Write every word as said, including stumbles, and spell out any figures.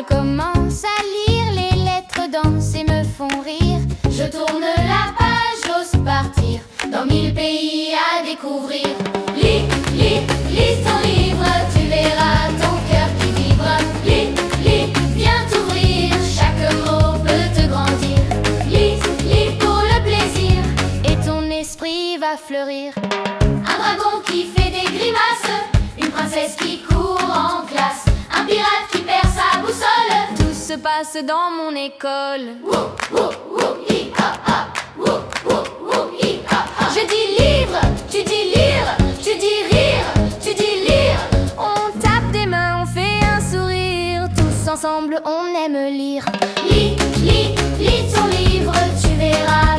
commence à lire, les lettres dansent et me font rire. Je tourne la page, j'ose partir dans mille pays à découvrir. Lis, lis, lis ton livre, tu verras ton cœur qui vibre. Lis, lis, viens t'ouvrir, chaque mot peut te grandir. Lis, lis pour le plaisir et ton esprit va fleurir. Un dragon qui fait des grimaces, une princesse qui court en classe, un pirate qui perd sa boussole. Tout se passe dans mon école. Wouh, wouh, wouh, hi, ha, ha. Wouh, wouh, wouh, hi, ha, ha. Je dis livre, tu dis lire, tu dis rire, tu dis lire. On tape des mains, on fait un sourire, tous ensemble on aime lire. Lis, lis, lis ton livre, tu verras